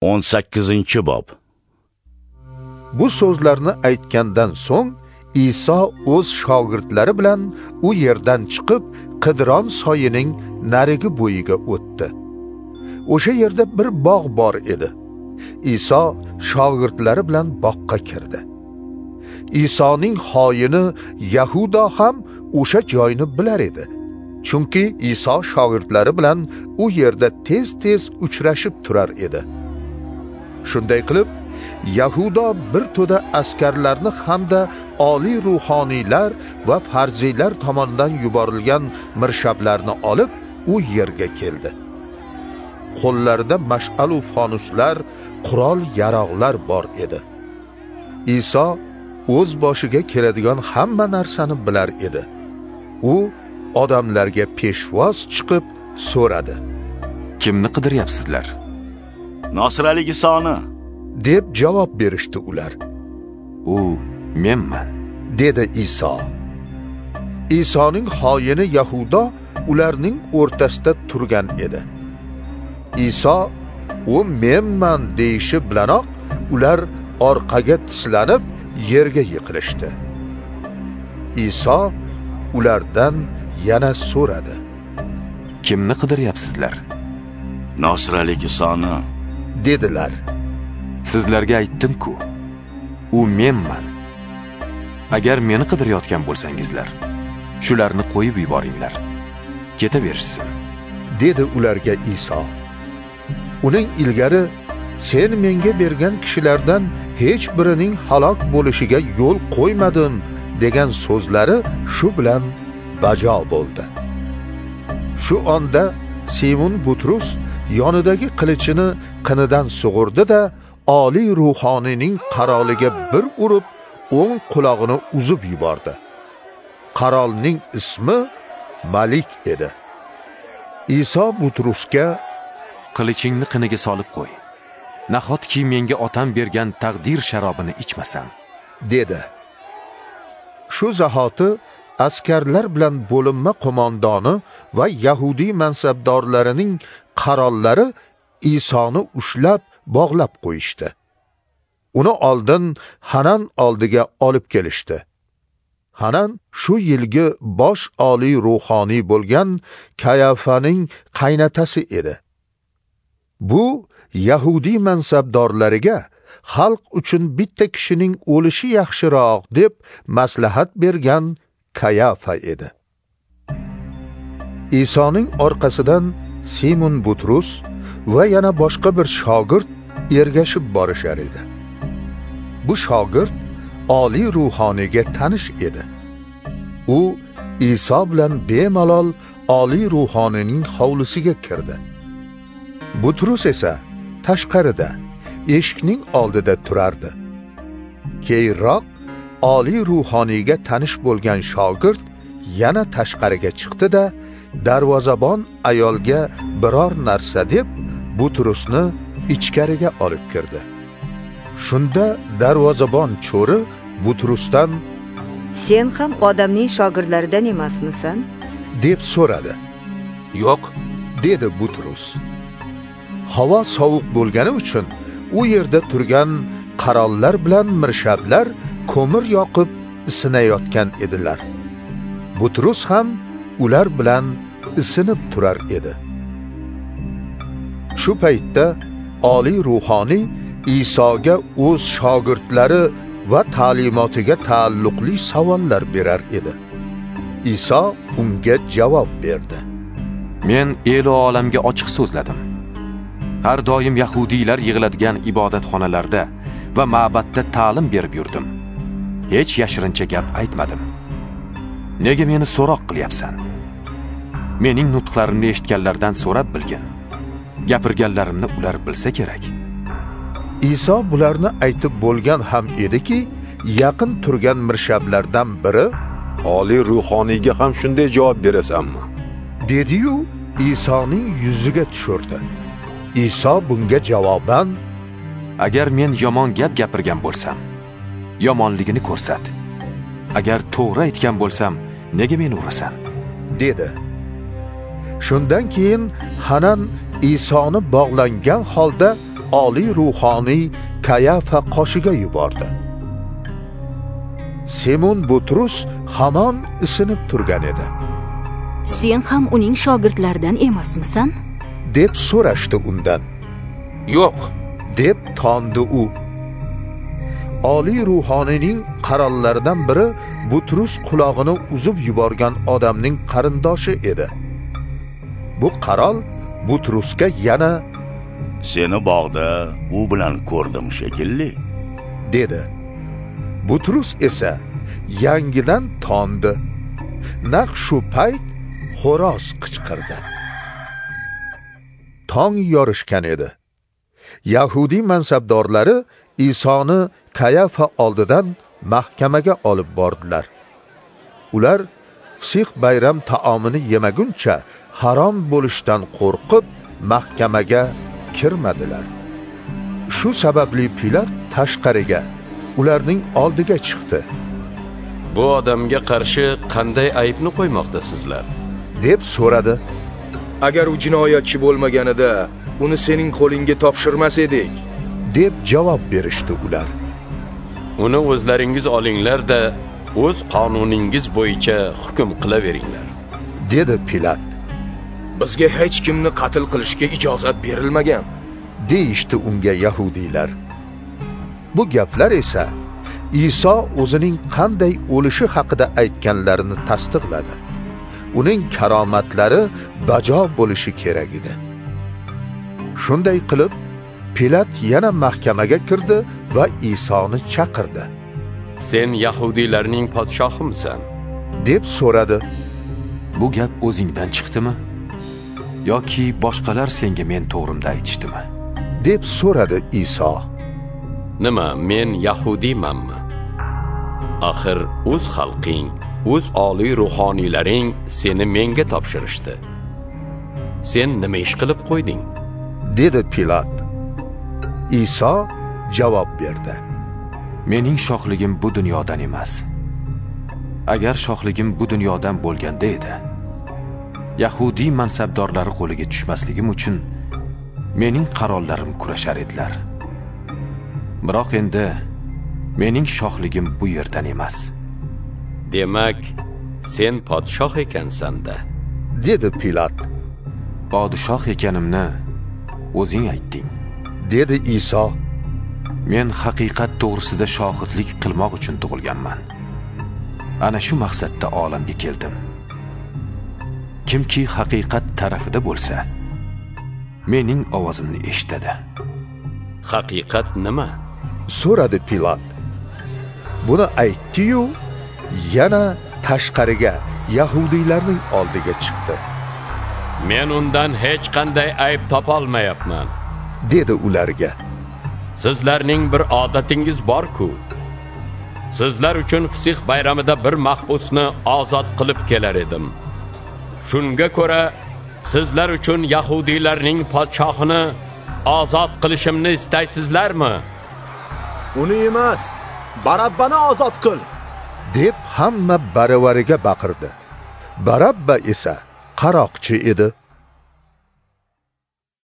18-bob. Bu so'zlarni aytgandan so'ng Iso o'z shogirdlari bilan u yerdan chiqib Qidron soyining narigi bo'yiga o'tdi. O'sha yerda bir bog' bor edi. Iso shogirdlari bilan boqqa kirdi. Isoning xoyini Yahudo ham o'sha joyni bilar edi. Chunki Iso shogirdlari bilan u yerda tez-tez uchrashib turar edi. Shunday qilib, Yahudo bir to'da askarlarni hamda oliy ruhoniylar va farziylar tomonidan yuborilgan mirshablarni olib u yerga keldi. Qo'llarida mash'al va fonuslar, qurol yaroqlar bor edi. Iso o'z boshiga keladigan hamma narsani bilar edi. U odamlarga peshvoz chiqib so'radi. Kimni qidiryapsizlar? Nosralik Isoni, deb javob berishdi ular. U menman, dedi Iso. Isoning xoyini Yahudo ularning o'rtasida turgan edi. Iso u menman deyishi bilanoq ular orqaga tislanib yerga yiqilishdi. Iso ulardan yana so'radi. Kimni qidiryapsizlar? Nosralik Isoni, dedilar. Sizlarga aytdim-ku, u menman. Agar meni qidirayotgan bo'lsangizlar, shularni qo'yib yuboringlar. Ketaverishsin, dedi ularga Iso. Uning ilgari sen menga bergan kishilardan hech birining halok bo'lishiga yo'l qo'ymadim degan so'zlari shu bilan bajo bo'ldi. Shu onda Simon Butrus yonidagi qilichini qinidan sug'urdi-da, oliy ruhoniyning qaroliga bir urib, o'ng qulog'ini uzib yubordi. Qarolning ismi Malik edi. Iso Butrusga, qilichingni qiniga solib qo'y. Nahotki menga otam bergan taqdir sharobini ichmasam, dedi. Shu zahoti askarlar bilan bo'linma qo'mondoni va Yahudiy mansabdorlarining qarollari Isoni ushlab bog'lab qo'yishdi. Uni oldin Hanan oldiga olib kelishdi. Hanan shu yilgi bosh oliy ruhoniy bo'lgan Kayafaning qaynatasi edi. Bu Yahudiy mansabdorlariga xalq uchun bitta kishining o'lishi yaxshiroq deb maslahat bergan Kayafa edi. Isoning orqasidan Simon Butrus va yana boshqa bir shogird ergashib borishar edi. Bu shogird oliy ruhoniyga tanish edi. U Iso bilan bemalol oliy ruhoniyning hovlisiga kirdi. Butrus esa tashqarida, eshikning oldida turardi. Keyinroq oliy ruhoniyga tanish bo'lgan shogird yana tashqariga chiqdi-da, darvozabon ayolga biror narsa deb Butrusni ichkariga olib kirdi. Shunda darvozabon cho'ri Butrusdan, sen ham odamning shogirdlaridan emasmisan? deb so'radi. Yo'q, dedi Butrus. Havo sovuq bo'lgani uchun u yerda turgan qarollar bilan mirshablar ko'mir yoqib isinayotgan edilar. Butrus ham ular bilan isinib turar edi. Shu paytda oliy ruhoniy Isoga o'z shogirdlari va ta'limotiga taalluqli savollar berar edi. Iso unga javob berdi. Men el olamga ochiq so'zladim. Har doim yahudiylar yig'iladigan ibodatxonalarda va ma'batda ta'lim berib yurdim. Hech yashirincha gap aytmadim. Nega meni so'roq qilyapsan? Mening nutqlarimni eshitganlardan so'rab bilgin. Gapirganlarimni ular bilsa kerak. Iso bularni aytib bo'lgan ham ediki, yaqin turgan mirshablardan biri, oliy ruhoniyga ham shunday javob berasanmi? dedi-yu Isoning yuziga tushirdi. Iso bunga javoban, agar men yomon gap gapirgan bo'lsam, yomonligini ko'rsat. Agar to'g'ri aytgan bo'lsam, nega meni urasan? dedi. Shundan keyin Hanan Isoni bog'langan holda oliy ruhoniy Kayafa qoshiga yubordi. Simon Butrus hamon isinib turgan edi. Sen ham uning shogirdlaridan emasmisan? deb so'rashdi undan. Yo'q, deb tondi u. Oliy ruhoniyning qarollaridan biri Butrus qulog'ini uzib yuborgan odamning qarindoshi edi. Bu qarol Butrusga yana Seni bog'da u bilan ko'rdim shekilli, dedi. Butrus esa yangidan tondi. Naq shu payt xo'roz qichqirdi. Tong yorishgan edi. Yahudiy mansabdorlari Isoni Kayafa oldidan mahkamaga olib bordilar. Ular Fisih bayram taomini yemaguncha harom bo'lishdan qo'rqib mahkamaga kirmadilar. Shu sababli Pilat tashqariga ularning oldiga chiqdi. bu odamga qarshi qanday aybni qo'ymoqdasizlar? deb so'radi. Agar u jinoyatchi bo'lmaganida uni sening qo'lingga topshirmas edik, deb javob berishdi ular. Uni o'zlaringiz olinglar-da, o'z qonuningiz bo'yicha hukm qilaveringlar, dedi Pilat. bizga hech kimni qatl qilishga ijozat berilmagan, deyishdi unga yahudiylar. Bu gaplar esa Iso o'zining qanday o'lishi haqida aytganlarini tasdiqladi. Uning karomatlari bajo bo'lishi kerak edi. Shunday qilib, Pilat yana mahkamaga kirdi va Isoni chaqirdi. Sen yahudiylarning podshohimisan? deb so'radi. Bu gap o'zingdan chiqdimi? Yoki boshqalar senga men to'g'rimda aytishdimi? deb so'radi Iso. Nima, men yahudiymanmi? Axir o'z xalqing, o'z oliy ruhoniylaring seni menga topshirishdi. Sen nima ish qilib qo'yding? dedi Pilat. Iso javob berdi. Mening shohligim bu dunyodan emas. Agar shohligim bu dunyodan bo'lganda edi, Yahudiy mansabdorlari qo'liga tushmasligim uchun mening qarollarim kurashar edilar. Biroq endi mening shohligim bu yerdan emas. Demak, sen podshoh ekansan-da, dedi Pilat. Podshoh ekanimni o'zing aytding, dedi Iso. Men haqiqat to'g'risida shohidlik qilmoq uchun tug'ilganman. Ana shu maqsadda olamga keldim. Kimki haqiqat tarafida bo'lsa, mening ovozimni eshitadi. Haqiqat nima? so'radi Pilat. Buni aytdi-yu, yana tashqariga yahudiylarning oldiga chiqdi. Men undan hech qanday ayb topolmayapman, dedi ularga. Sizlarning bir odatingiz bor-ku. Sizlar uchun Fisih bayramida bir mahbusni ozod qilib kelar edim. Shunga ko'ra, sizlar uchun yahudiylarning podshohini ozod qilishimni istaysizlarmi? uni emas, Barabbani ozod qil, deb hamma baravariga baqirdi. Barabba esa qaroqchi edi.